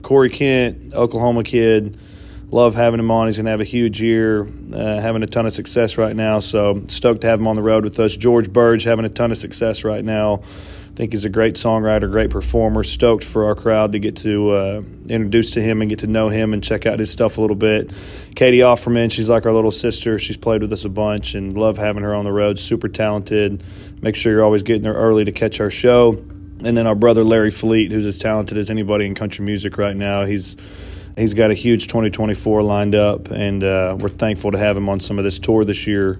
Corey Kent, Oklahoma kid. Love having him on. He's going to have a huge year, having a ton of success right now. So stoked to have him on the road with us. George Burge having a ton of success right now. I think he's a great songwriter, great performer. Stoked for our crowd to get to introduce to him and get to know him and check out his stuff a little bit. Katie Offerman, she's like our little sister. She's played with us a bunch and love having her on the road. Super talented. Make sure you're always getting there early to catch our show. And then our brother Larry Fleet, who's as talented as anybody in country music right now. He's got a huge 2024 lined up, and we're thankful to have him on some of this tour this year.